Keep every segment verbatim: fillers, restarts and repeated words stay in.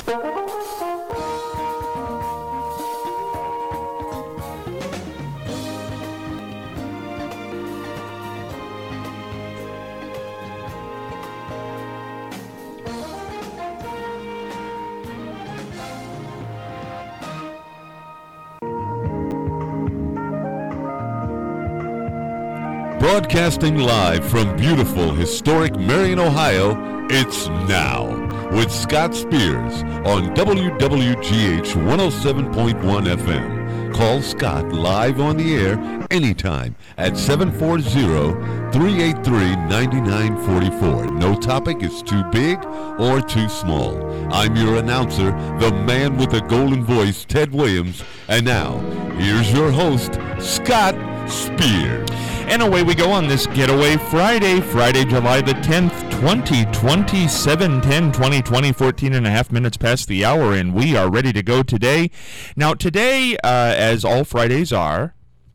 Broadcasting live from beautiful, historic Marion, Ohio, it's Now with Scott Spears on W W G H one oh seven point one F M. Call Scott live on the air anytime at seven four zero, three eight three, nine nine four four. No topic is too big or too small. I'm your announcer, the man with the golden voice, Ted Williams. And now, here's your host, Scott Spears. And away we go on this Getaway Friday, Friday, July the tenth, twenty twenty, seven ten, twenty twenty, fourteen and a half minutes past the hour, and we are ready to go today. Now, today, uh, as all Fridays are,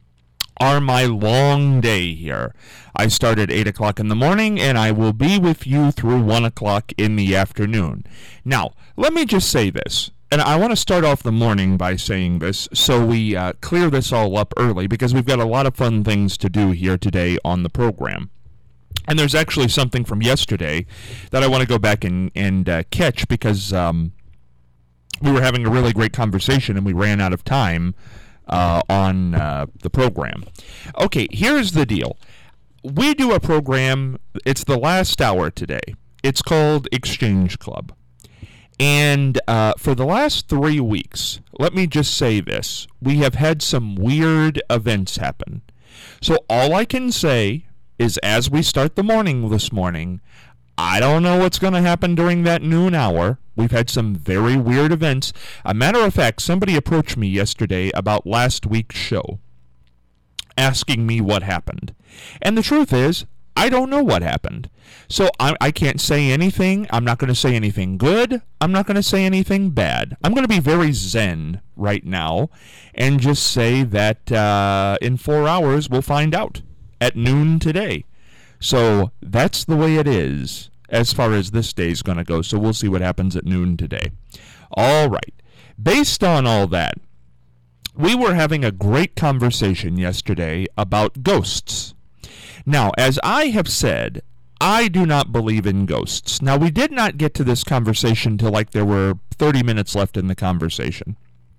are my long day here. I start at eight o'clock in the morning, and I will be with you through one o'clock in the afternoon. Now, let me just say this. And I want to start off the morning by saying this so we uh, clear this all up early, because we've got a lot of fun things to do here today on the program. And there's actually something from yesterday that I want to go back and, and uh, catch, because um, we were having a really great conversation and we ran out of time uh, on uh, the program. Okay, here's the deal. We do a program, it's the last hour today. It's called Exchange Club. And uh, for the last three weeks, let me just say this, we have had some weird events happen. So all I can say is, as we start the morning this morning, I don't know what's going to happen during that noon hour. We've had some very weird events. A matter of fact, somebody approached me yesterday about last week's show, asking me what happened. And the truth is, I don't know what happened. So I, I can't say anything. I'm not going to say anything good. I'm not going to say anything bad. I'm going to be very zen right now and just say that uh, in four hours we'll find out at noon today. So that's the way it is as far as this day's going to go. So we'll see what happens at noon today. All right. Based on all that, we were having a great conversation yesterday about ghosts. Now, as I have said, I do not believe in ghosts. Now, we did not get to this conversation till like there were thirty minutes left in the conversation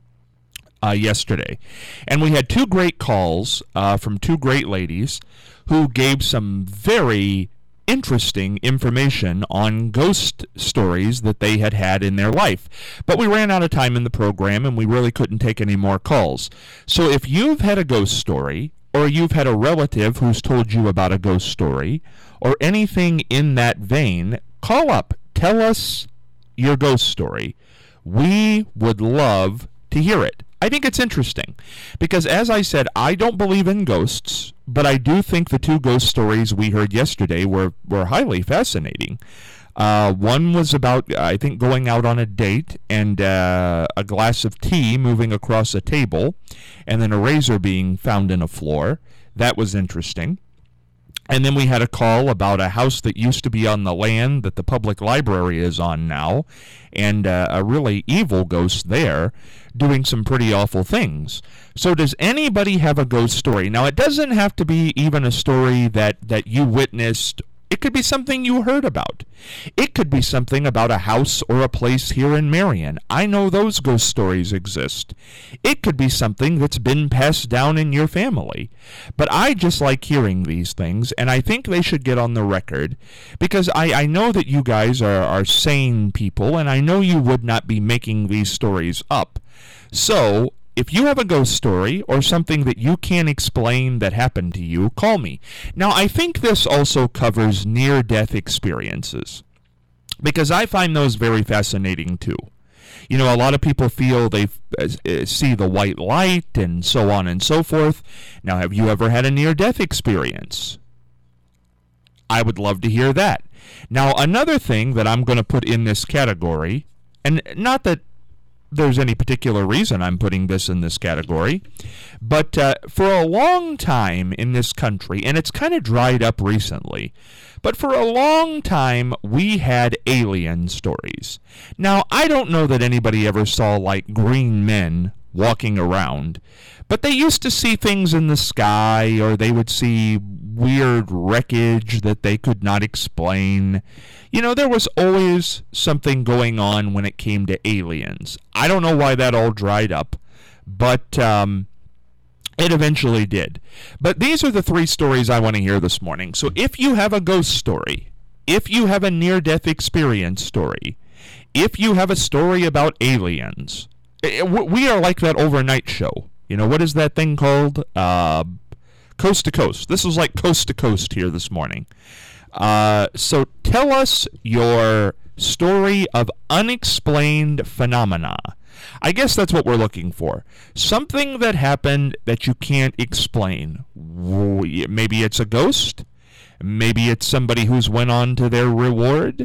uh, yesterday. And we had two great calls uh, from two great ladies who gave some very interesting information on ghost stories that they had had in their life. But we ran out of time in the program, and we really couldn't take any more calls. So if you've had a ghost story, or you've had a relative who's told you about a ghost story, or anything in that vein, call up. Tell us your ghost story. We would love to hear it. I think it's interesting, because as I said, I don't believe in ghosts, but I do think the two ghost stories we heard yesterday were, were highly fascinating. Uh, one was about, I think, going out on a date and uh, a glass of tea moving across a table, and then a razor being found in a floor. That was interesting. And then we had a call about a house that used to be on the land that the public library is on now, and uh, a really evil ghost there doing some pretty awful things. So does anybody have a ghost story? Now, it doesn't have to be even a story that, that you witnessed. It could be something you heard about. It could be something about a house or a place here in Marion. I know those ghost stories exist. It could be something that's been passed down in your family. But I just like hearing these things, and I think they should get on the record, because I, I know that you guys are, are sane people, and I know you would not be making these stories up. So, if you have a ghost story or something that you can't explain that happened to you, call me. Now, I think this also covers near-death experiences, because I find those very fascinating too. You know, a lot of people feel they uh, see the white light and so on and so forth. Now, have you ever had a near-death experience? I would love to hear that. Now, another thing that I'm going to put in this category, and not that there's any particular reason I'm putting this in this category, but uh, for a long time in this country, and it's kind of dried up recently, but for a long time we had alien stories. Now, I don't know that anybody ever saw, like, green men walking around, but they used to see things in the sky, or they would see weird wreckage that they could not explain. You know, there was always something going on when it came to aliens. I don't know why that all dried up, but um, it eventually did. But these are the three stories I want to hear this morning. So if you have a ghost story, if you have a near-death experience story, if you have a story about aliens, we are like that overnight show. You know, what is that thing called? Uh, Coast to Coast. This is like Coast to Coast here this morning. Uh, so tell us your story of unexplained phenomena. I guess that's what we're looking for. Something that happened that you can't explain. Maybe it's a ghost. Maybe it's somebody who's went on to their reward.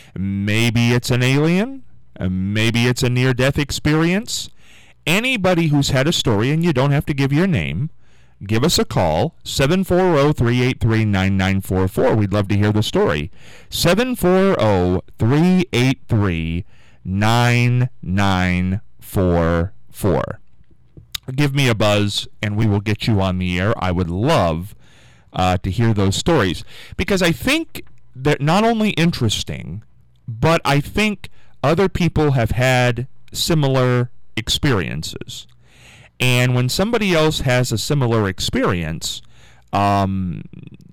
Maybe it's an alien. Maybe it's a near-death experience. Anybody who's had a story, and you don't have to give your name, give us a call, seven four zero, three eight three, nine nine four four. We'd love to hear the story. seven four zero, three eight three, nine nine four four. Give me a buzz, and we will get you on the air. I would love uh, to hear those stories, because I think they're not only interesting, but I think other people have had similar experiences. And when somebody else has a similar experience, um,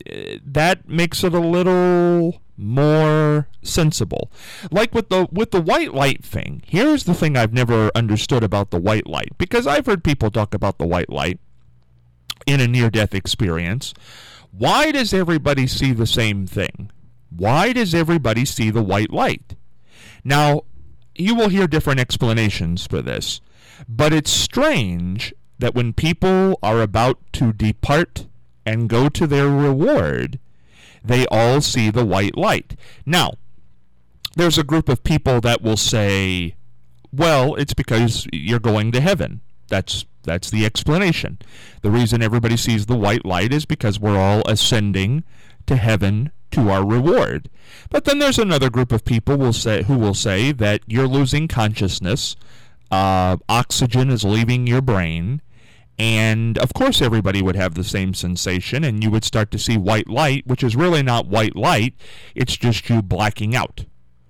that makes it a little more sensible. Like with the with the white light thing. Here's the thing I've never understood about the white light, because I've heard people talk about the white light in a near-death experience. Why does everybody see the same thing? Why does everybody see the white light? Now, you will hear different explanations for this, but it's strange that when people are about to depart and go to their reward, they all see the white light. Now, there's a group of people that will say, well, it's because you're going to heaven. That's that's the explanation. The reason everybody sees the white light is because we're all ascending to heaven to our reward. But then there's another group of people will say who will say that you're losing consciousness, uh, oxygen is leaving your brain, and of course everybody would have the same sensation, and you would start to see white light, which is really not white light, it's just you blacking out.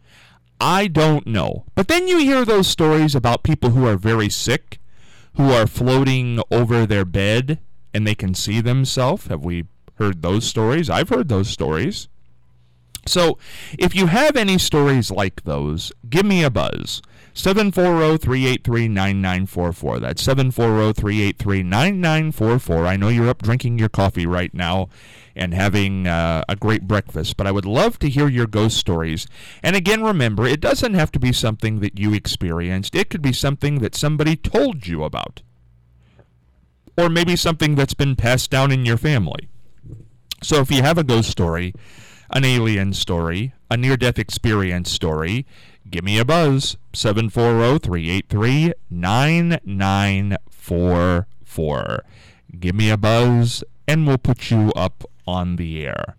I don't know. But then you hear those stories about people who are very sick, who are floating over their bed, and they can see themselves. Have we heard those stories? I've heard those stories. So, if you have any stories like those, give me a buzz. seven four zero, three eight three, nine nine four four. That's seven four zero, three eight three, nine nine four four. I know you're up drinking your coffee right now and having uh, a great breakfast, but I would love to hear your ghost stories. And again, remember, it doesn't have to be something that you experienced. It could be something that somebody told you about. Or maybe something that's been passed down in your family. So if you have a ghost story, an alien story, a near-death experience story, give me a buzz, seven four zero, three eight three, nine nine four four. Give me a buzz, and we'll put you up on the air.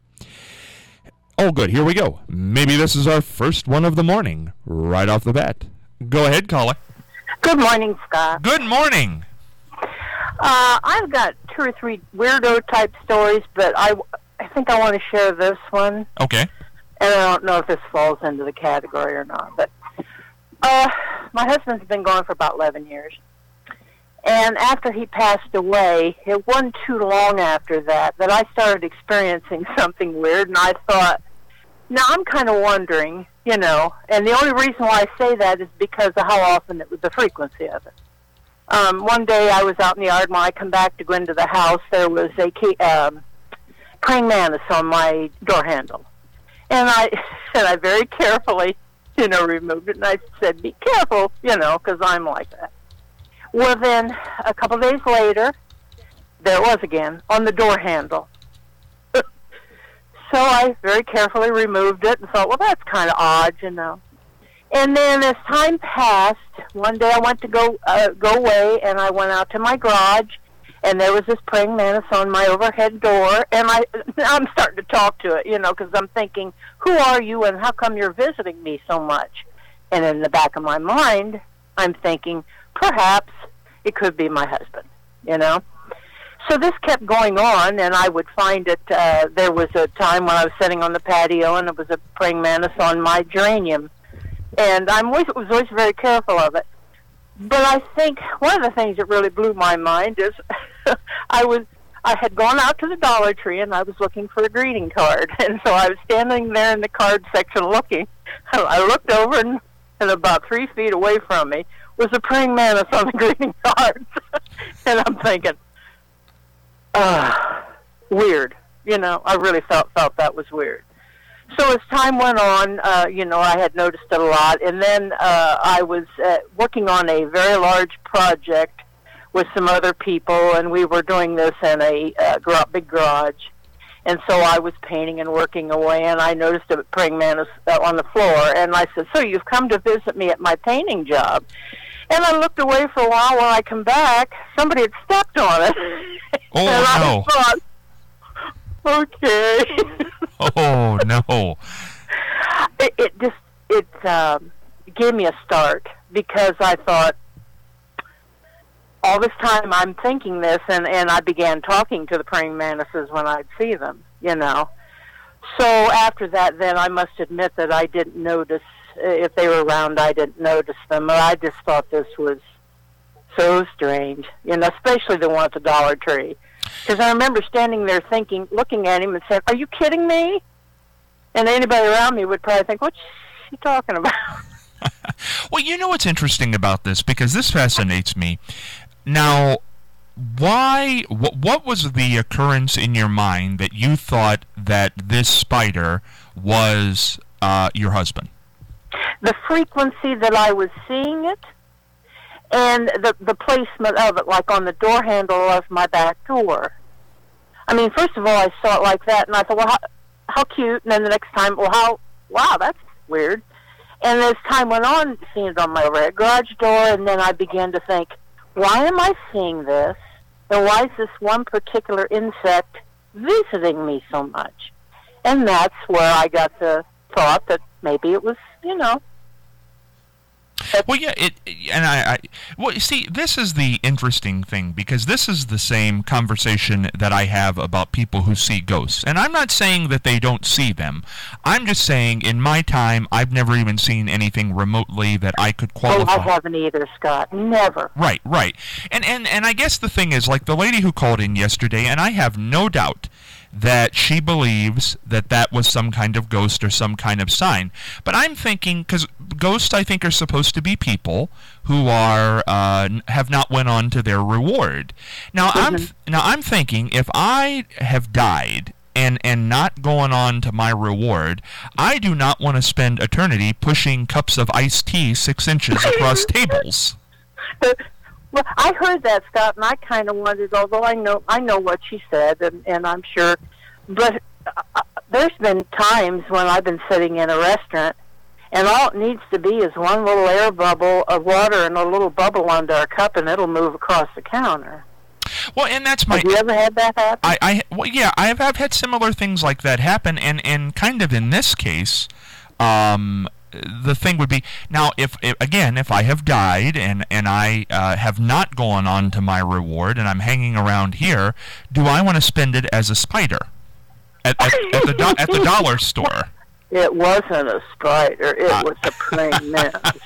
Oh, good, here we go. Maybe this is our first one of the morning, right off the bat. Go ahead, caller. Good morning, Scott. Good morning. Uh, I've got two or three weirdo-type stories, but I, I think I want to share this one. Okay. And I don't know if this falls into the category or not. But uh, my husband's been gone for about eleven years. And after he passed away, it wasn't too long after that that I started experiencing something weird. And I thought, now I'm kind of wondering, you know, and the only reason why I say that is because of how often it was, the frequency of it. Um, one day I was out in the yard. When I come back to go into the house, there was a key, um, praying mantis on my door handle. And I and I very carefully, you know, removed it. And I said, be careful, you know, because I'm like that. Well, then, a couple of days later, there it was again, on the door handle. So I very carefully removed it and thought, well, that's kind of odd, you know. And then as time passed, one day I went to go uh, go away, and I went out to my garage, and there was this praying mantis on my overhead door, and I, I'm starting to talk to it, you know, because I'm thinking, who are you, and how come you're visiting me so much? And in the back of my mind, I'm thinking, perhaps it could be my husband, you know? So this kept going on, and I would find it, uh, there was a time when I was sitting on the patio, and it was a praying mantis on my geranium. And I always, was always very careful of it. But I think one of the things that really blew my mind is I was I had gone out to the Dollar Tree, and I was looking for a greeting card. And so I was standing there in the card section looking. I looked over, and, and about three feet away from me was a praying mantis on the greeting cards. And I'm thinking, uh, weird. You know, I really felt felt that was weird. So as time went on, uh, you know, I had noticed it a lot. And then uh, I was uh, working on a very large project with some other people, and we were doing this in a uh, gar- big garage. And so I was painting and working away, and I noticed a praying mantis uh, on the floor. And I said, so you've come to visit me at my painting job. And I looked away for a while. When I come back, somebody had stepped on it. Oh, and I no. thought, okay. Oh, no. It, it just, it um, gave me a start, because I thought, all this time I'm thinking this, and, and I began talking to the praying mantises when I'd see them, you know. So after that, then I must admit that I didn't notice, if they were around, I didn't notice them. I just thought this was so strange, you know, especially the one at the Dollar Tree. Because I remember standing there thinking, looking at him and saying, are you kidding me? And anybody around me would probably think, what's she talking about? Well, you know what's interesting about this, because this fascinates me. Now, why, what, what was the occurrence in your mind that you thought that this spider was uh, your husband? The frequency that I was seeing it, and the the placement of it, like on the door handle of my back door. I mean, first of all, I saw it like that, and I thought, well, how, how cute. And then the next time, well, how, wow, that's weird. And as time went on, seeing it on my overhead garage door, and then I began to think, why am I seeing this? And why is this one particular insect visiting me so much? And that's where I got the thought that maybe it was, you know. Well, yeah, it, and I, I, well, you see, this is the interesting thing, because this is the same conversation that I have about people who see ghosts. And I'm not saying that they don't see them. I'm just saying, in my time, I've never even seen anything remotely that I could qualify. Oh, I haven't either, Scott. Never. Right, right. And, and, and I guess the thing is, like the lady who called in yesterday, and I have no doubt that she believes that that was some kind of ghost or some kind of sign. But I'm thinking, because ghosts, I think, are supposed to be people who are uh, have not went on to their reward. Now, mm-hmm. I'm th- now I'm thinking, if I have died and and not going on to my reward, I do not want to spend eternity pushing cups of iced tea six inches across tables. Well, I heard that, Scott, and I kind of wondered, although I know I know what she said, and, and I'm sure, but uh, there's been times when I've been sitting in a restaurant, and all it needs to be is one little air bubble of water and a little bubble under a cup, and it'll move across the counter. Well, and that's my... Have you ever had that happen? I, I, well, yeah, I've, I've had similar things like that happen, and, and kind of in this case, um... the thing would be, now, if, if again, if I have died and, and I uh, have not gone on to my reward and I'm hanging around here, do I want to spend it as a spider at, at, at, the, do- at the dollar store? It wasn't a spider. It uh, was a praying mantis.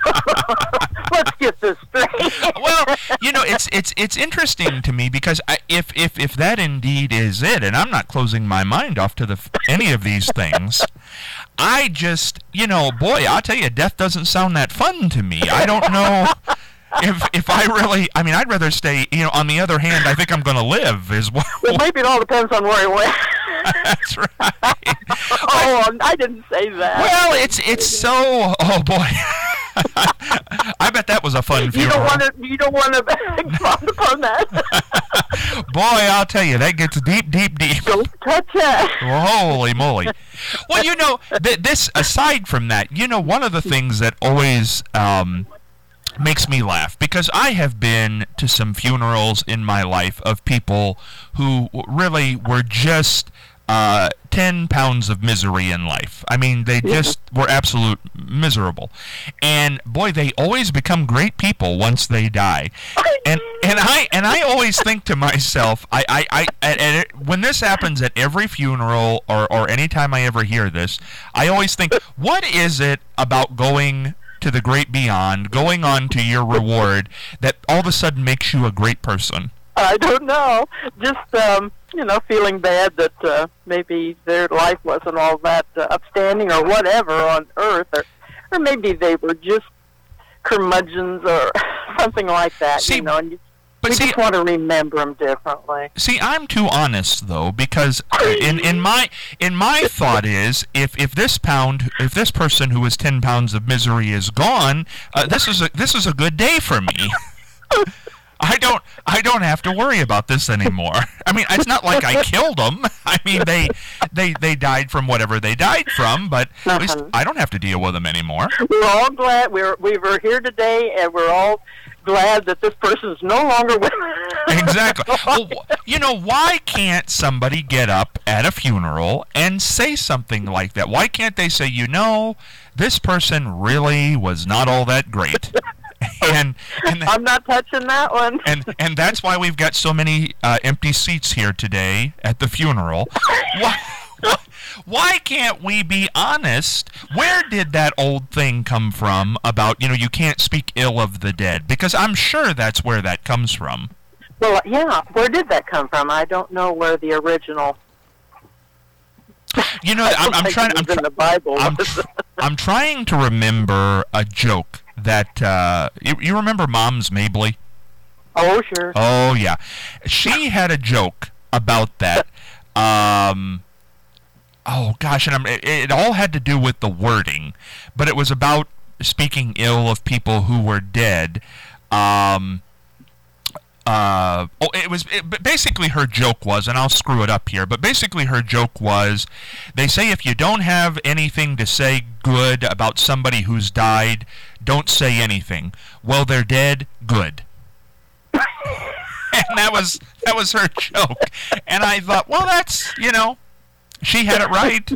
Let's get this straight. Well, you know, it's it's it's interesting to me, because I, if if if that indeed is it, and I'm not closing my mind off to the any of these things, I just, you know, boy, I'll tell you, death doesn't sound that fun to me. I don't know if if I really, I mean, I'd rather stay, you know, on the other hand, I think I'm going to live is what. Well, maybe it all depends on where you went. That's right. Oh, I didn't say that. Well, it's it's so, oh boy. I bet that was a fun funeral. You don't want to, you don't want to expound upon that. Boy, I'll tell you, that gets deep, deep, deep. Don't touch that. Holy moly. Well, you know, th- this, aside from that, you know, one of the things that always, um, makes me laugh, because I have been to some funerals in my life of people who really were just uh, ten pounds of misery in life. I mean, they just were absolute miserable. And boy, they always become great people once they die. And and I and I always think to myself, I I, I and it, when this happens at every funeral or or anytime I ever hear this, I always think, what is it about going to the great beyond, going on to your reward, that all of a sudden makes you a great person? I don't know. Just, um, you know, feeling bad that uh, maybe their life wasn't all that uh, upstanding or whatever on earth, or, or maybe they were just curmudgeons or something like that, see, you know, and you, but we see, just want to remember them differently. See, I'm too honest, though, because in, in my in my thought is, if, if this pound, if this person who is ten pounds of misery is gone, uh, this is a this is a good day for me. I don't I don't have to worry about this anymore. I mean, it's not like I killed them. I mean, they they they died from whatever they died from, but at least Uh-huh. I don't have to deal with them anymore. We're all glad we're we were here today, and we're all glad that this person is no longer with us. Exactly. Well, wh- you know, why can't somebody get up at a funeral and say something like that? Why can't they say, you know, this person really was not all that great? And, and I'm not touching that one. and and that's why we've got so many uh, empty seats here today at the funeral. Why, why can't we be honest? Where did that old thing come from about, you know, you can't speak ill of the dead? Because I'm sure that's where that comes from. Well, yeah, where did that come from? I don't know where the original. You know, I I'm, don't I'm think trying. it I'm, was in tr- the Bible. I'm, tr- I'm trying to remember a joke that uh, you, you remember Mom's Mabley? Oh, sure. Oh yeah, she had a joke about that. Um, oh gosh, and I'm, it, it all had to do with the wording, but it was about speaking ill of people who were dead. Um, uh, oh, it was it, but basically her joke was, and I'll screw it up here, but basically her joke was, they say if you don't have anything to say good about somebody who's died, don't say anything. Well, they're dead. Good. And that was that was her joke. And I thought, well, that's, you know, she had it right.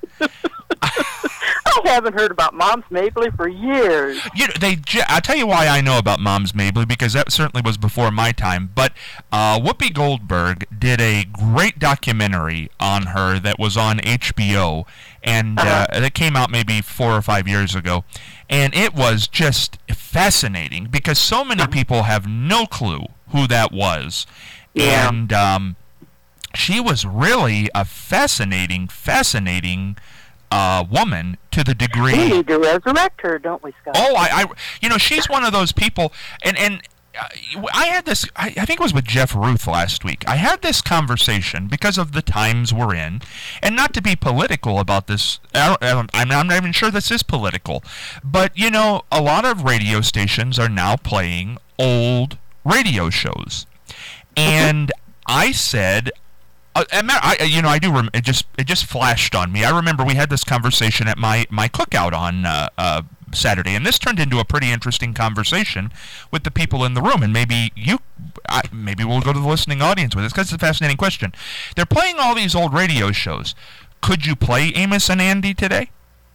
I haven't heard about Mom's Mabley for years. You know, they. I'll tell you why I know about Mom's Mabley, because that certainly was before my time. But uh, Whoopi Goldberg did a great documentary on her that was on H B O, and uh, Uh-huh. that came out maybe four or five years ago. And it was just fascinating, because so many people have no clue who that was. Yeah. And um, she was really a fascinating, fascinating uh, woman, to the degree. We need to resurrect her, don't we, Scott? Oh, I, I, you know, she's one of those people, and and uh, I had this. I, I think it was with Jeff Ruth last week. I had this conversation because of the times we're in, and not to be political about this. I don't, I don't, I'm, I'm not even sure this is political, but you know, a lot of radio stations are now playing old radio shows, and I said. Uh, I, you know, I do. Rem- it just it just flashed on me. I remember we had this conversation at my my cookout on uh, uh, Saturday, and this turned into a pretty interesting conversation with the people in the room. And maybe you, I, maybe we'll go to the listening audience with this, because it's a fascinating question. They're playing all these old radio shows. Could you play Amos and Andy today?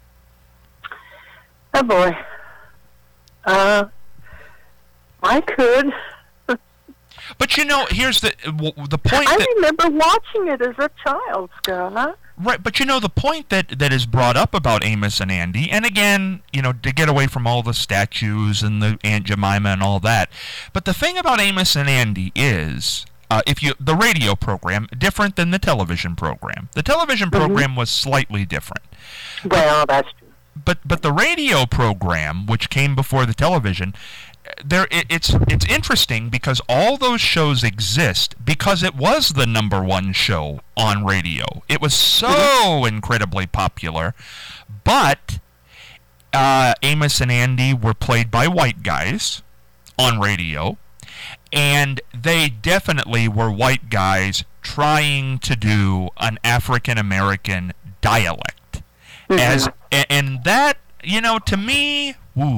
Oh boy. Uh, I could. But you know, here's the the point. I that, remember watching it as a child, Scott. Right, but you know, the point that, that is brought up about Amos and Andy, and again, you know, to get away from all the statues and the Aunt Jemima and all that, but the thing about Amos and Andy is, uh, if you the radio program, different than the television program. The television program mm-hmm. was slightly different. Well, that's true. But but the radio program, which came before the television, there it, it's it's interesting, because all those shows exist because it was the number one show on radio. It was so mm-hmm. incredibly popular, but uh, Amos and Andy were played by white guys on radio, and they definitely were white guys trying to do an African American dialect. Mm-hmm. As and that, you know, to me, woo.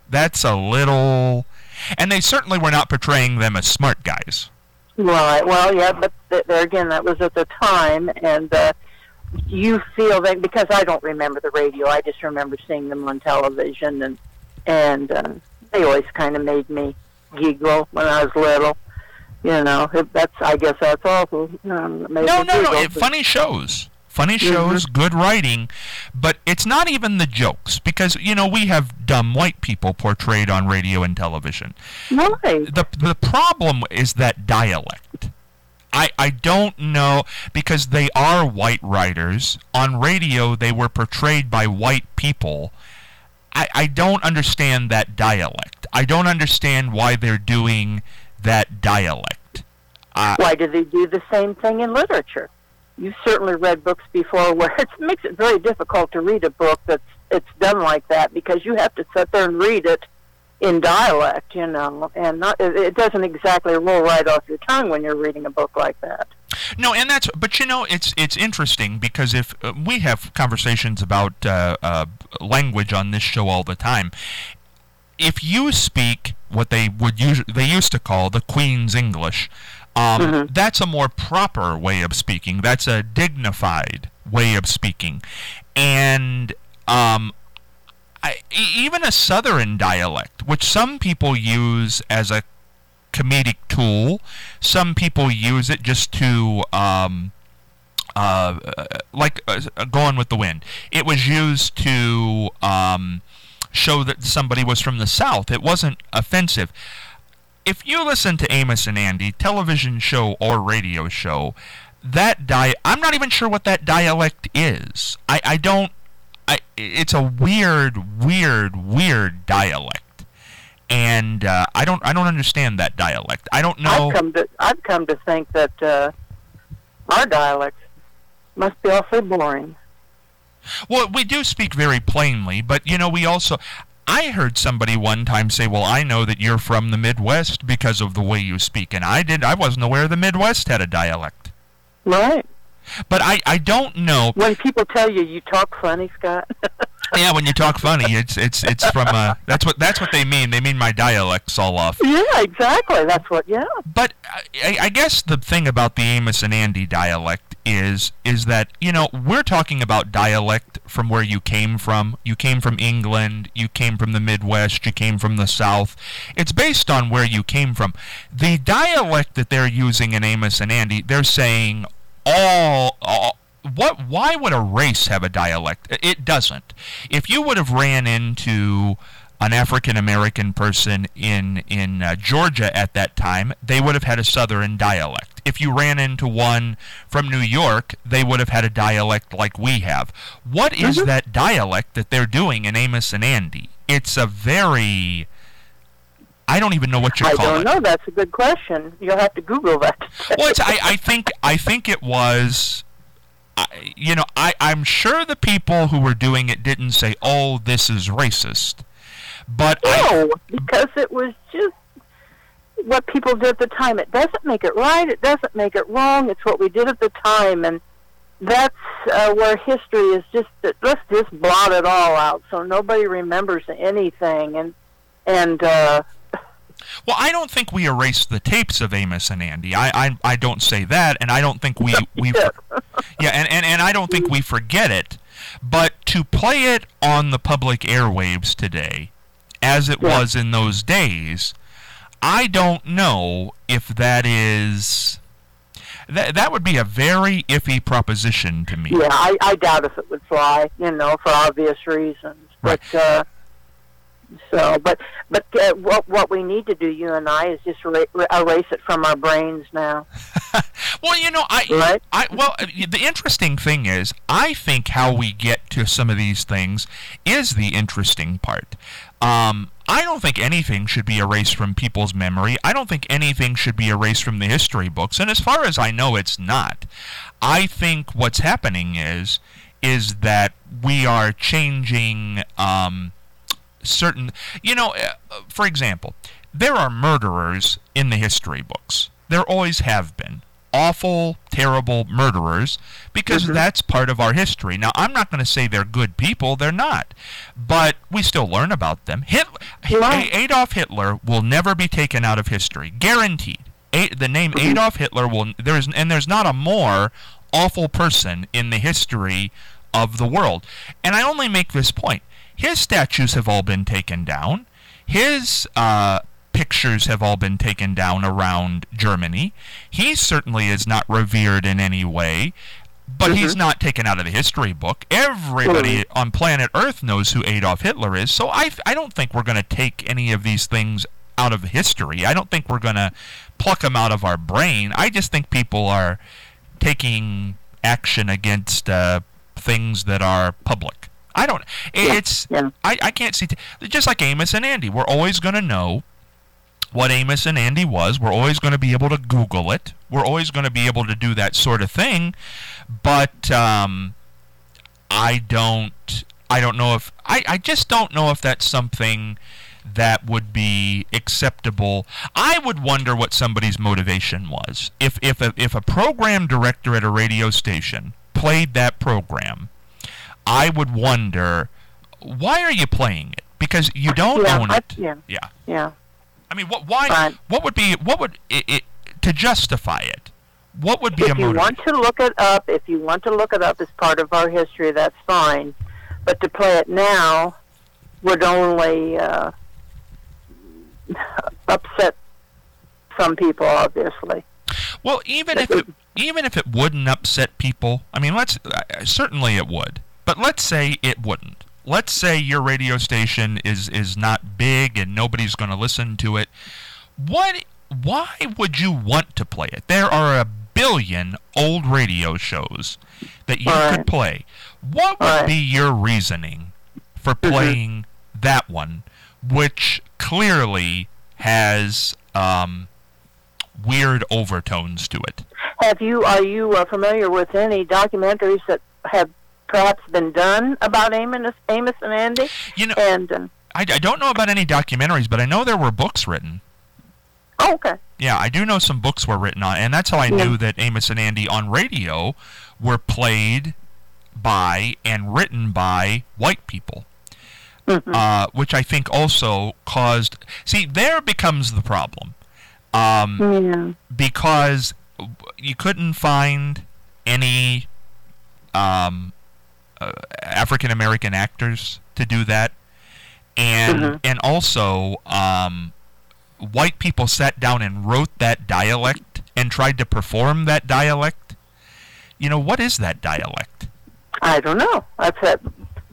that's a little... And they certainly were not portraying them as smart guys. Right. Well, yeah, but th- there again, that was at the time, and uh, you feel that, because I don't remember the radio, I just remember seeing them on television, and and uh, they always kind of made me giggle when I was little. You know, if that's I guess that's awful. Um, no, no, no. It, funny shows. Funny shows, mm-hmm. good writing, but it's not even the jokes, because, you know, we have dumb white people portrayed on radio and television. Right. The, the problem is that dialect. I, I don't know, because they are white writers. On radio, they were portrayed by white people. I, I don't understand that dialect. I don't understand why they're doing that dialect. Uh, why do they do the same thing in literature? You've certainly read books before where it makes it very difficult to read a book that's it's done like that, because you have to sit there and read it in dialect, you know, and not, it doesn't exactly roll right off your tongue when you're reading a book like that. No, and that's, but you know, it's it's interesting, because if uh, we have conversations about uh, uh, language on this show all the time, if you speak what they would usually they used to call the Queen's English, um, mm-hmm. that's a more proper way of speaking. That's a dignified way of speaking, and um, I, even a Southern dialect, which some people use as a comedic tool, some people use it just to um, uh, like uh, going with the wind. It was used to um, show that somebody was from the South. It wasn't offensive. If you listen to Amos and Andy, television show or radio show, that di- I'm not even sure what that dialect is. I, I don't, I, it's a weird, weird, weird dialect. And uh, I don't, I don't understand that dialect. I don't know. I've come to, I've come to think that uh, our dialect must be awfully boring. Well, we do speak very plainly, but, you know, we also... I heard somebody one time say, well, I know that you're from the Midwest because of the way you speak, and I did. I wasn't aware the Midwest had a dialect. Right. But I, I don't know... When people tell you you talk funny, Scott... Yeah, when you talk funny, it's it's it's from uh that's what that's what they mean. They mean my dialect's all off. Yeah, exactly. That's what. Yeah. But I, I guess the thing about the Amos and Andy dialect is is that, you know, we're talking about dialect from where you came from. You came from England. You came from the Midwest. You came from the South. It's based on where you came from. The dialect that they're using in Amos and Andy, they're saying all. all What? Why would a race have a dialect? It doesn't. If you would have ran into an African American person in in uh, Georgia at that time, they would have had a Southern dialect. If you ran into one from New York, they would have had a dialect like we have. What is mm-hmm. that dialect that they're doing in Amos and Andy? It's a very... I don't even know what you I call it. I don't know. That's a good question. You'll have to Google that. Well, it's, I, I think I think it was... I, you know, I, I'm sure the people who were doing it didn't say, oh, this is racist. But no, I, because it was just what people did at the time. It doesn't make it right. It doesn't make it wrong. It's what we did at the time. And that's uh, where history is just, let's just blot it all out so nobody remembers anything. And, and, uh, Well, I don't think we erased the tapes of Amos and Andy. I, I, I don't say that, and I don't think we... we yeah, yeah and, and, and I don't think we forget it. But to play it on the public airwaves today, as it yeah. was in those days, I don't know if that is... That, that would be a very iffy proposition to me. Yeah, I, I doubt if it would fly, you know, for obvious reasons. But... Right. Uh, So, but but uh, what what we need to do, you and I, is just ra- erase it from our brains now. Well, you know, I, right? I well, the interesting thing is, I think how we get to some of these things is the interesting part. Um, I don't think anything should be erased from people's memory. I don't think anything should be erased from the history books, and as far as I know, it's not. I think what's happening is is that we are changing. Um, certain, you know, uh, for example, there are murderers in the history books. There always have been. awful, terrible murderers, because mm-hmm. that's part of our history. Now, I'm not going to say they're good people. They're not. But we still learn about them. Hitler, yeah. Adolf Hitler will never be taken out of history. Guaranteed. A, the name mm-hmm. Adolf Hitler will... There's, and there's not a more awful person in the history of the world. And I only make this point. His statues have all been taken down. His... Uh, pictures have all been taken down around Germany. He certainly is not revered in any way, but mm-hmm. he's not taken out of the history book. Everybody mm-hmm. on planet Earth knows who Adolf Hitler is, so I, I don't think we're going to take any of these things out of history. I don't think we're going to pluck them out of our brain. I just think people are taking action against uh, things that are public. I don't... It's... Yeah. Yeah. I, I can't see... T- just like Amos and Andy, we're always going to know what Amos and Andy was. We're always going to be able to Google it. We're always going to be able to do that sort of thing. But um, I don't I don't know if I, I just don't know if that's something that would be acceptable. I would wonder what somebody's motivation was. If if a, if a program director at a radio station played that program, I would wonder, why are you playing it? Because you don't yeah, own I, it. Yeah. Yeah. Yeah. I mean, what? Why? But what would be? What would it, it to justify it? What would be if a motivation? If you want to look it up, if you want to look it up as part of our history, that's fine. But to play it now would only uh, upset some people, obviously. Well, even if it, even if it wouldn't upset people, I mean, let's uh, certainly it would. But let's say it wouldn't. Let's say your radio station is, is not big and nobody's going to listen to it. What? Why would you want to play it? There are a billion old radio shows that you right. could play. What would right. be your reasoning for playing mm-hmm. that one, which clearly has um, weird overtones to it? Have you? Are you uh, familiar with any documentaries that have perhaps been done about Amos, Amos and Andy? You know, and, uh, I, I don't know about any documentaries, but I know there were books written. Oh, okay. Yeah, I do know some books were written on, and that's how I yeah. knew that Amos and Andy on radio were played by and written by white people, mm-hmm. uh, which I think also caused... See, there becomes the problem. Um, yeah. Because you couldn't find any... Um, Uh, African American actors to do that, and mm-hmm. and also um, white people sat down and wrote that dialect and tried to perform that dialect. You know, what is that dialect? I don't know. I've said,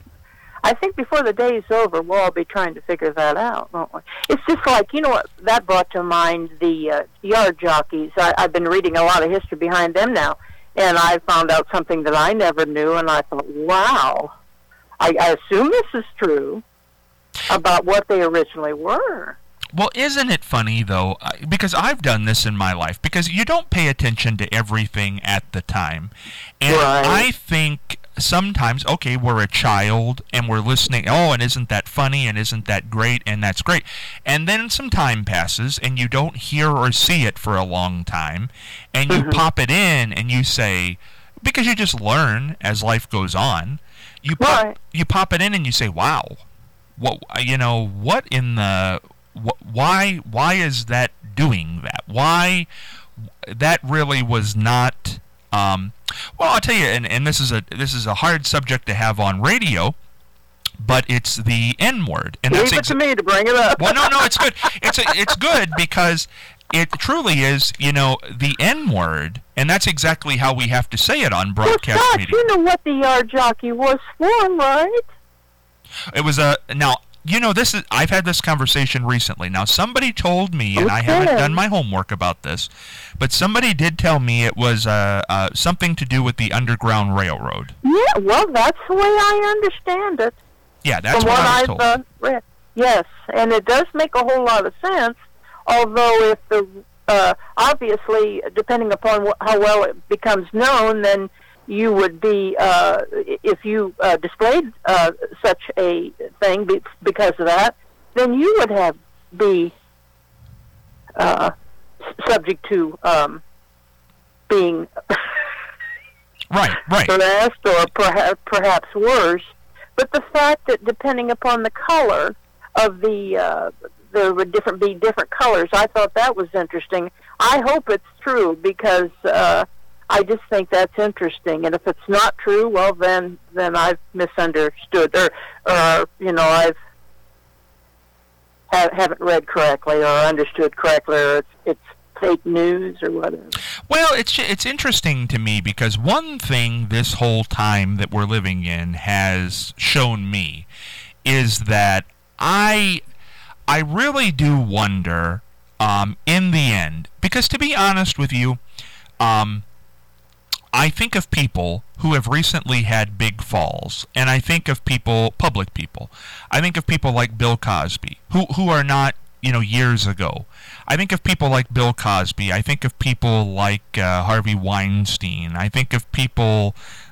I think before the day is over, we'll all be trying to figure that out, won't we? It's just like, you know what, that brought to mind the uh, yard jockeys. I, I've been reading a lot of history behind them now. And I found out something that I never knew, and I thought, wow, I, I assume this is true about what they originally were. Well, isn't it funny, though, because I've done this in my life, because you don't pay attention to everything at the time. And right. I think sometimes, okay, we're a child, and we're listening, oh, and isn't that funny, and isn't that great, and that's great. And then some time passes, and you don't hear or see it for a long time, and you mm-hmm. pop it in, and you say, because you just learn as life goes on, you pop, right. you pop it in, and you say, wow, what, you know, what in the... Why why is that doing that? Why that really was not um, well, I'll tell you, and, and this is a this is a hard subject to have on radio, but it's the N word. And leave that's it exa- to me to bring it up. Well, no, no, it's good. It's a, it's good because it truly is, you know, the N word, and that's exactly how we have to say it on broadcast well, gosh, media. You know what the yard jockey was for, right? It was a now. You know, this is. I've had this conversation recently. Now, somebody told me, and okay. I haven't done my homework about this, but somebody did tell me it was uh, uh, something to do with the Underground Railroad. Yeah, well, that's the way I understand it. Yeah, that's From what, what I was I've told. Uh, read. Yes, and it does make a whole lot of sense, although if the, uh, obviously, depending upon wh- how well it becomes known, then you would be, uh, if you uh, displayed uh, such a thing be- because of that, then you would have be uh, subject to um, being right, right. harassed or perhaps, perhaps worse. But the fact that depending upon the color of the, uh, there would different be different colors, I thought that was interesting. I hope it's true because uh, I just think that's interesting. And if it's not true, well, then then I've misunderstood, or, or you know, I've ha- haven't read correctly or understood correctly, or it's it's fake news or whatever. Well, it's it's interesting to me because one thing this whole time that we're living in has shown me is that I I really do wonder um, in the end, because to be honest with you, um, I think of people who have recently had big falls, and I think of people, public people. I think of people like Bill Cosby, who who are not, you know, years ago. I think of people like Bill Cosby. I think of people like uh, Harvey Weinstein. I think of people,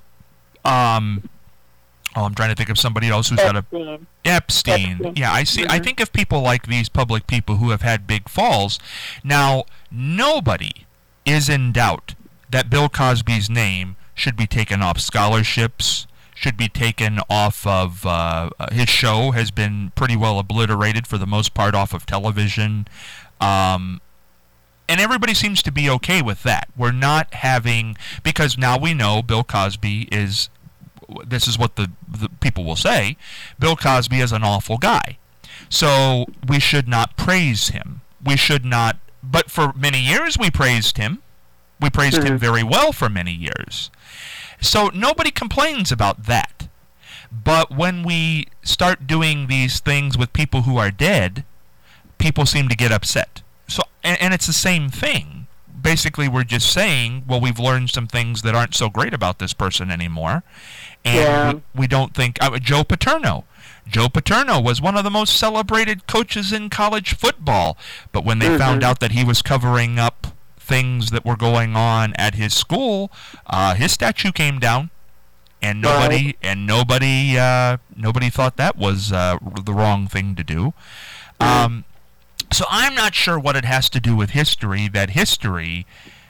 um, oh, I'm trying to think of somebody else who's got a... Epstein. Epstein. Epstein. Yeah, I see. Mm-hmm. I think of people like these public people who have had big falls. Now, nobody is in doubt that Bill Cosby's name should be taken off scholarships, should be taken off of, uh, his show has been pretty well obliterated for the most part off of television. Um, and everybody seems to be okay with that. We're not having, because now we know Bill Cosby is, this is what the, the people will say, Bill Cosby is an awful guy. So we should not praise him. We should not, but for many years we praised him. We praised mm-hmm. him very well for many years. So nobody complains about that. But when we start doing these things with people who are dead, people seem to get upset. So, and, and it's the same thing. Basically, we're just saying, well, we've learned some things that aren't so great about this person anymore. And yeah. we, we don't think... Uh, Joe Paterno. Joe Paterno was one of the most celebrated coaches in college football. But when they mm-hmm. found out that he was covering up things that were going on at his school, uh, his statue came down, and nobody right. and nobody uh, nobody thought that was uh, the wrong thing to do. Mm. Um, so I'm not sure what it has to do with history. That history,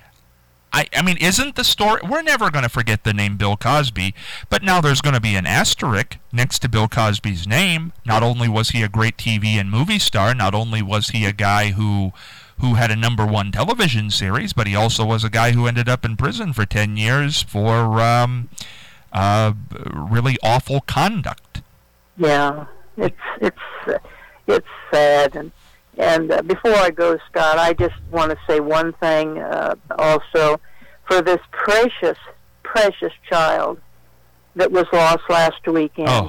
I I mean, isn't the story? We're never going to forget the name Bill Cosby, but now there's going to be an asterisk next to Bill Cosby's name. Not only was he a great T V and movie star, not only was he a guy who who had a number one television series, but he also was a guy who ended up in prison for ten years for um, uh, really awful conduct. Yeah, it's it's uh, it's sad, and and uh, before I go, Scott, I just want to say one thing uh, also for this precious, precious child that was lost last weekend. Oh.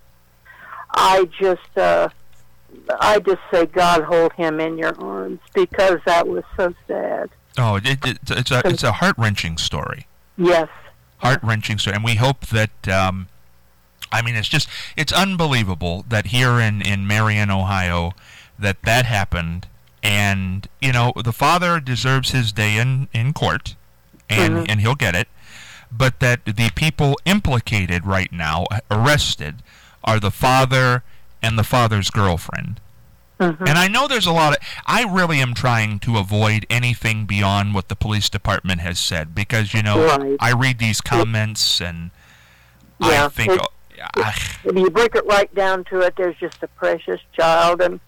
I just. Uh, I just say, God, hold him in your arms, because that was so sad. Oh, it, it, it's a it's a heart-wrenching story. Yes. Heart-wrenching story. And we hope that, um, I mean, it's just, it's unbelievable that here in, in Marion, Ohio, that that happened. And, you know, the father deserves his day in, in court, and, mm-hmm. and he'll get it. But that the people implicated right now, arrested, are the father and the father's girlfriend. Mm-hmm. And I know there's a lot of... I really am trying to avoid anything beyond what the police department has said, because, you know, right. I read these comments and yeah, I think... it, oh, I, when you break it right down to it, there's just a precious child, and...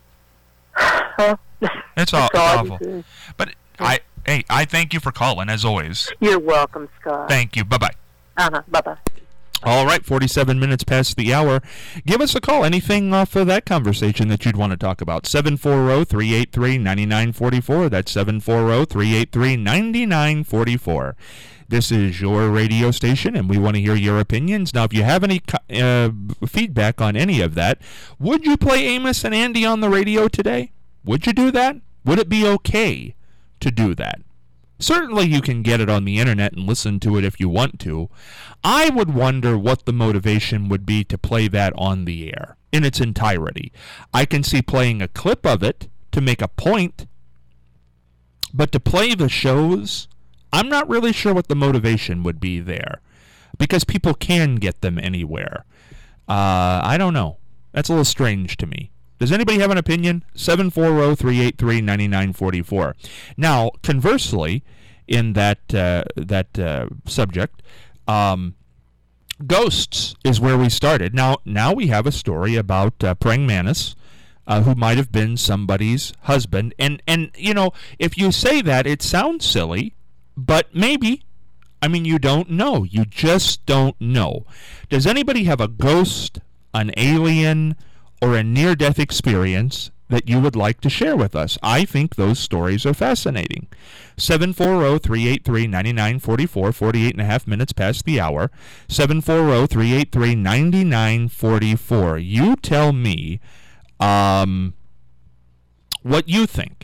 it's all, it's awful. But, I hey, I thank you for calling, as always. You're welcome, Scott. Thank you. Bye-bye. Uh-huh. Bye-bye. All right, forty-seven minutes past the hour. Give us a call. Anything off of that conversation that you'd want to talk about. seven four zero, three eight three, nine nine four four. That's seven four zero, three eight three, nine nine four four. This is your radio station, and we want to hear your opinions. Now, if you have any uh, feedback on any of that, would you play Amos and Andy on the radio today? Would you do that? Would it be okay to do that? Certainly you can get it on the internet and listen to it if you want to. I would wonder what the motivation would be to play that on the air in its entirety. I can see playing a clip of it to make a point, but to play the shows, I'm not really sure what the motivation would be there, because people can get them anywhere. Uh, I don't know. That's a little strange to me. Does anybody have an opinion? seven four zero, three eight three, nine nine four four. Now, conversely, in that uh, that uh, subject. Um, ghosts is where we started. Now, now we have a story about uh, praying mantis, uh, who might have been somebody's husband. And and you know, if you say that, it sounds silly, but maybe. I mean, you don't know. You just don't know. Does anybody have a ghost, an alien, or a near-death experience that you would like to share with us? I think those stories are fascinating. seven four zero, three eight three, nine nine four four, forty-eight and a half minutes past the hour. seven four zero, three eight three, nine nine four four. You tell me um, what you think.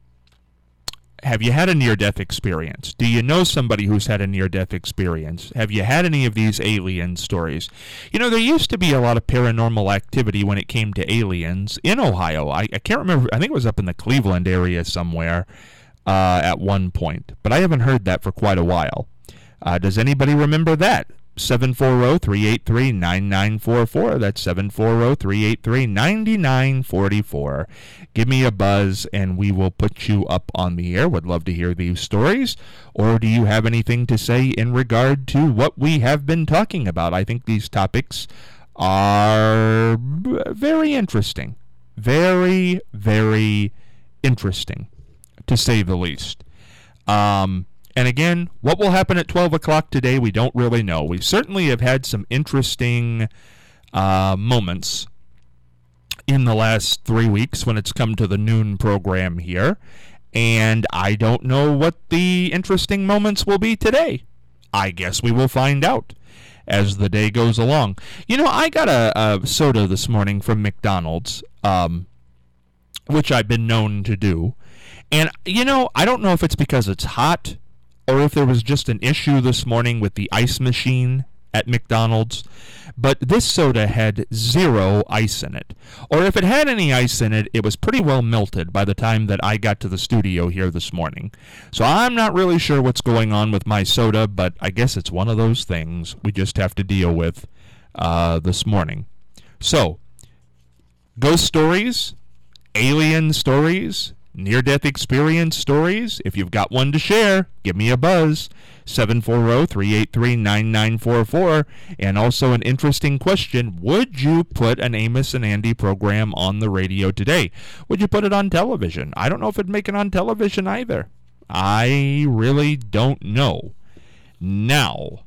Have you had a near-death experience? Do you know somebody who's had a near-death experience? Have you had any of these alien stories? You know, there used to be a lot of paranormal activity when it came to aliens in Ohio. I, I can't remember. I think it was up in the Cleveland area somewhere uh, at one point. But I haven't heard that for quite a while. Uh, does anybody remember that? seven four zero, three eight three, nine nine four four. That's seven four zero, three eight three, nine nine four four. Give me a buzz and we will put you up on the air. Would love to hear these stories. Or do you have anything to say in regard to what we have been talking about? I think these topics are very interesting. Very, very interesting, to say the least. Um... And again, what will happen at twelve o'clock today, we don't really know. We certainly have had some interesting uh, moments in the last three weeks when it's come to the noon program here. And I don't know what the interesting moments will be today. I guess we will find out as the day goes along. You know, I got a, a soda this morning from McDonald's, um, which I've been known to do. And, you know, I don't know if it's because it's hot, or if there was just an issue this morning with the ice machine at McDonald's, but this soda had zero ice in it. Or if it had any ice in it, it was pretty well melted by the time that I got to the studio here this morning. So I'm not really sure what's going on with my soda, but I guess it's one of those things we just have to deal with uh, this morning. So, ghost stories, alien stories, near-death experience stories. If you've got one to share, give me a buzz. seven four zero, three eight three, nine nine four four. And also an interesting question. Would you put an Amos and Andy program on the radio today? Would you put it on television? I don't know if it'd make it on television either. I really don't know. Now,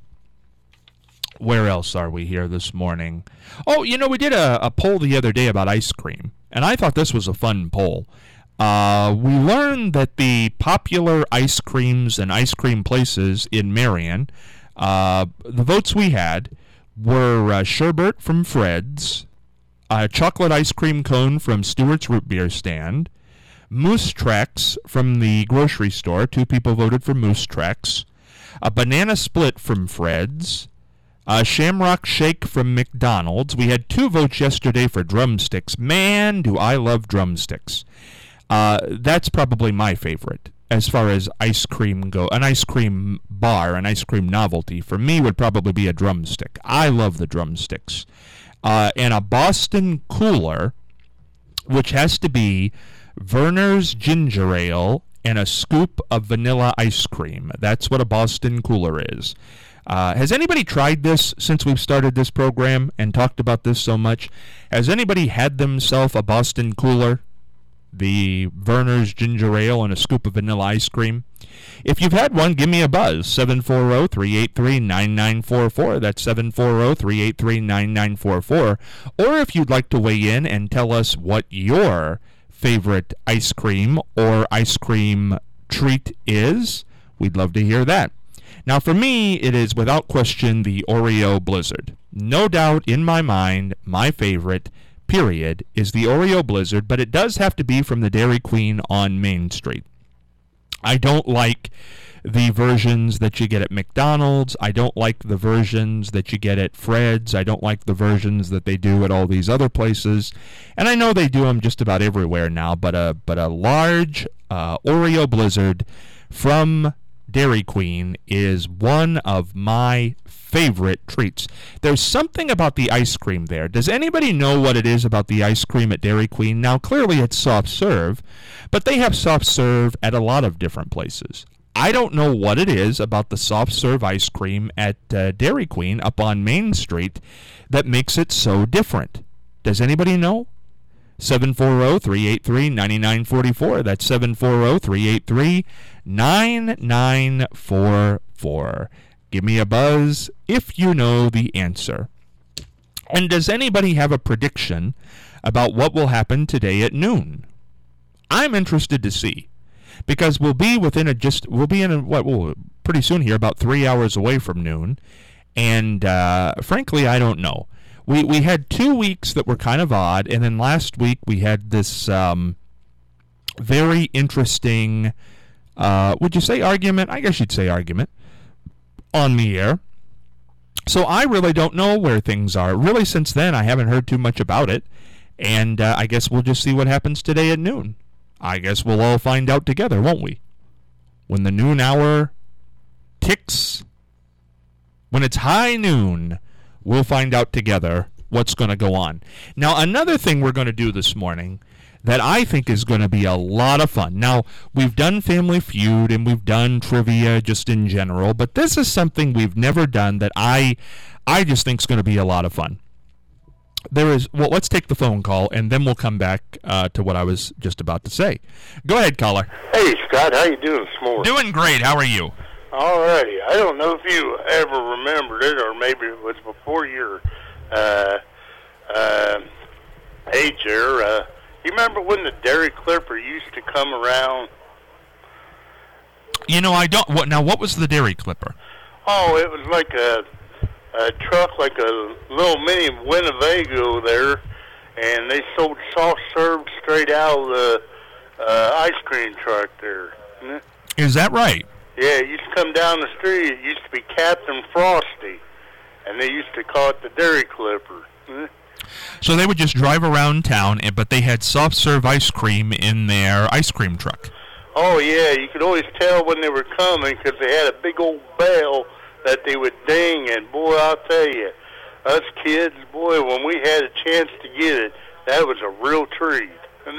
where else are we here this morning? Oh, you know, we did a, a poll the other day about ice cream. And I thought this was a fun poll. Uh, we learned that the popular ice creams and ice cream places in Marion, uh, the votes we had were uh, Sherbert from Fred's, a chocolate ice cream cone from Stewart's Root Beer Stand, Moose Tracks from the grocery store. Two people voted for Moose Tracks. A banana split from Fred's. A Shamrock Shake from McDonald's. We had two votes yesterday for drumsticks. Man, do I love drumsticks. Uh, that's probably my favorite as far as ice cream go. An ice cream bar, an ice cream novelty, for me would probably be a drumstick. I love the drumsticks. Uh, and a Boston Cooler, which has to be Verner's Ginger Ale and a scoop of vanilla ice cream. That's what a Boston Cooler is. Uh, has anybody tried this since we've started this program and talked about this so much? Has anybody had themselves a Boston Cooler? The Verner's Ginger Ale and a scoop of vanilla ice cream? If you've had one, give me a buzz. seven four zero, three eight three, nine nine four four. That's seven four zero, three eight three, nine nine four four. Or if you'd like to weigh in and tell us what your favorite ice cream or ice cream treat is, we'd love to hear that. Now, for me, it is without question the Oreo Blizzard. No doubt in my mind, my favorite period is the Oreo Blizzard, but it does have to be from the Dairy Queen on Main Street. I don't like the versions that you get at McDonald's. I don't like the versions that you get at Fred's. I don't like the versions that they do at all these other places. And I know they do them just about everywhere now, but a but a large uh, Oreo Blizzard from Dairy Queen is one of my favorite treats. There's something about the ice cream there. Does anybody know what it is about the ice cream at Dairy Queen? Now, clearly it's soft serve, but they have soft serve at a lot of different places. I don't know what it is about the soft serve ice cream at uh, Dairy Queen up on Main Street that makes it so different. Does anybody know? seven four zero, three eight three, nine nine four four. That's seven four zero, three eight three, nine nine four four. Give me a buzz if you know the answer. And does anybody have a prediction about what will happen today at noon? I'm interested to see, because we'll be within a just we'll be in a, what well, pretty soon here, about three hours away from noon, and uh, frankly, I don't know. We we had two weeks that were kind of odd, and then last week we had this um, very interesting. Uh, would you say argument? I guess you'd say argument on the air. So I really don't know where things are. Really, since then, I haven't heard too much about it. And uh, I guess we'll just see what happens today at noon. I guess we'll all find out together, won't we? When the noon hour ticks, when it's high noon, we'll find out together what's going to go on. Now, another thing we're going to do this morning that I think is going to be a lot of fun. Now, we've done Family Feud and we've done trivia just in general, but this is something we've never done that I I just think is going to be a lot of fun. There is, well, let's take the phone call, and then we'll come back uh, to what I was just about to say. Go ahead, caller. Hey, Scott, how you doing this morning? Doing great. How are you? All righty. I don't know if you ever remembered it, or maybe it was before your uh, uh, age there. Uh, you remember when the Dairy Clipper used to come around? You know, I don't. What now? What was the Dairy Clipper? Oh, it was like a, a truck, like a little mini Winnebago there, and they sold soft serve straight out of the uh, ice cream truck there. Is that right? Yeah, it used to come down the street. It used to be Captain Frosty, and they used to call it the Dairy Clipper. So they would just drive around town, but they had soft serve ice cream in their ice cream truck. Oh, yeah, you could always tell when they were coming because they had a big old bell that they would ding, and boy, I'll tell you, us kids, boy, when we had a chance to get it, that was a real treat.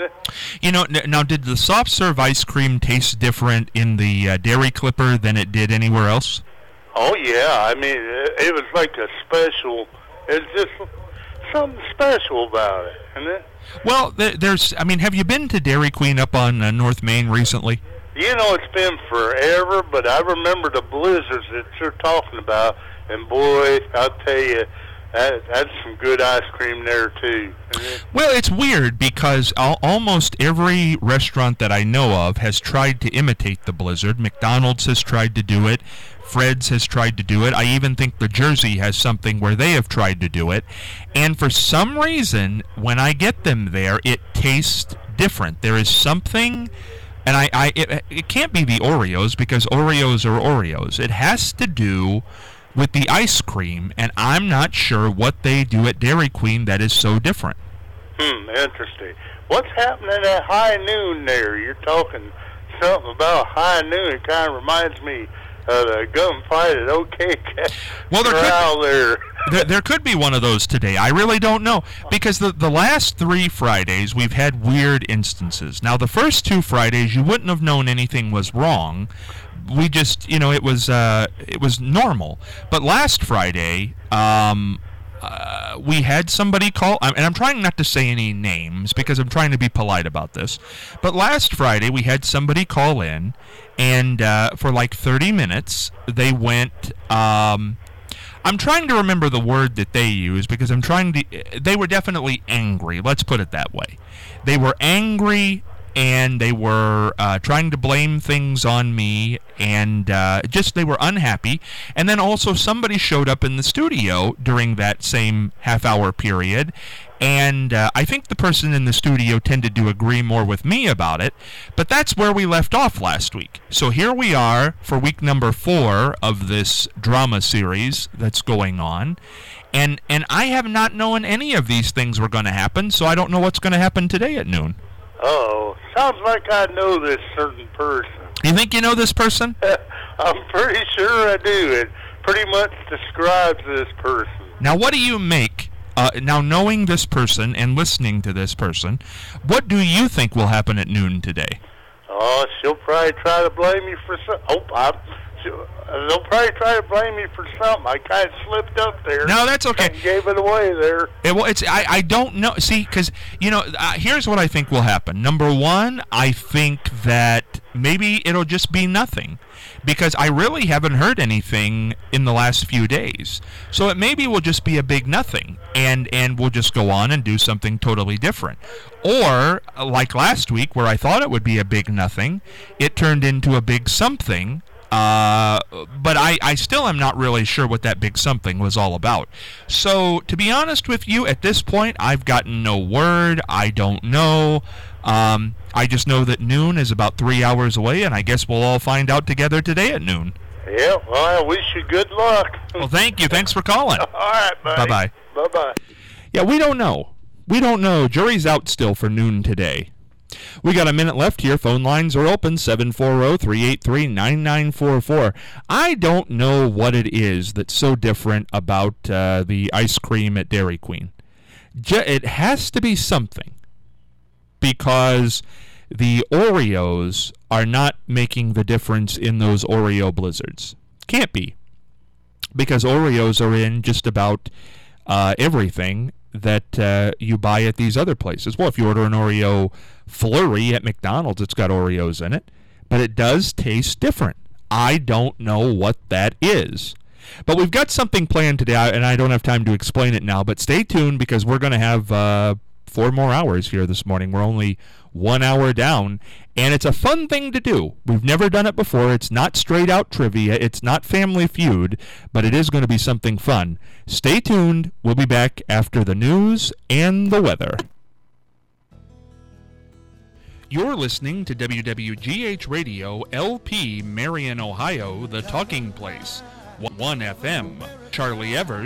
You know, now, did the soft serve ice cream taste different in the uh, Dairy Clipper than it did anywhere else? Oh, yeah, I mean, it, it was like a special, it's just something special about it, isn't it? Well, there's, I mean, have you been to Dairy Queen up on uh, North Main recently? You know, it's been forever, but I remember the blizzards that you're talking about, and boy, I'll tell you, that, that's some good ice cream there, too. Well, it's weird because al- almost every restaurant that I know of has tried to imitate the blizzard. McDonald's has tried to do it. Fred's has tried to do it. I even think the Jersey has something where they have tried to do it. And for some reason, when I get them there, it tastes different. There is something, and I, I it, it can't be the Oreos because Oreos are Oreos. It has to do with the ice cream, and I'm not sure what they do at Dairy Queen that is so different. Hmm, interesting. What's happening at high noon there? You're talking something about high noon. It kind of reminds me of the gunfight at OK Well, there could, there. there, there could be one of those today. I really don't know. Because the, the last three Fridays, we've had weird instances. Now, the first two Fridays, you wouldn't have known anything was wrong. We just, you know, it was uh, it was normal. But last Friday, um, uh, we had somebody call, and I'm trying not to say any names because I'm trying to be polite about this. But last Friday, we had somebody call in, and uh, for like thirty minutes, they went. Um, I'm trying to remember the word that they used because I'm trying to. They were definitely angry. Let's put it that way. They were angry. And they were uh, trying to blame things on me, and uh, just they were unhappy. And then also somebody showed up in the studio during that same half-hour period, and uh, I think the person in the studio tended to agree more with me about it, but that's where we left off last week. So here we are for week number four of this drama series that's going on, and, and I have not known any of these things were going to happen, so I don't know what's going to happen today at noon. Oh, sounds like I know this certain person. You think you know this person? I'm pretty sure I do. It pretty much describes this person. Now, what do you make, uh, now knowing this person and listening to this person, what do you think will happen at noon today? Oh, she'll probably try to blame me for something. Oh, I'm, she'll, they'll probably try to blame me for something. I kind of slipped up there. No, that's okay. And gave it away there. It, well, it's I, I don't know. See, because, you know, uh, here's what I think will happen. Number one, I think that maybe it'll just be nothing, because I really haven't heard anything in the last few days. So it maybe will just be a big nothing, and, and we'll just go on and do something totally different. Or, like last week, where I thought it would be a big nothing, it turned into a big something. Uh, but I, I still am not really sure what that big something was all about. So, to be honest with you, at this point, I've gotten no word. I don't know. Um, I just know that noon is about three hours away, and I guess we'll all find out together today at noon. Yeah, well, I wish you good luck. Well, thank you. Thanks for calling. All right, buddy. Bye-bye. Bye-bye. Yeah, we don't know. We don't know. Jury's out still for noon today. We got a minute left here. Phone lines are open, seven four zero, three eight three, nine nine four four. I don't know what it is that's so different about uh, the ice cream at Dairy Queen. Je- it has to be something, because the Oreos are not making the difference in those Oreo blizzards. Can't be, because Oreos are in just about uh, everything that uh, you buy at these other places. Well, if you order an Oreo flurry at McDonald's, it's got Oreos in it, but it does taste different. I don't know what that is. But we've got something planned today, and I don't have time to explain it now, but stay tuned, because we're going to have uh, four more hours here this morning. We're only one hour down, and it's a fun thing to do. We've never done it before. It's not straight out trivia. It's not Family Feud, but it is going to be something fun. Stay tuned. We'll be back after the news and the weather. You're listening to W W G H Radio, L P, Marion, Ohio, the talking place. one F M. Charlie Evers.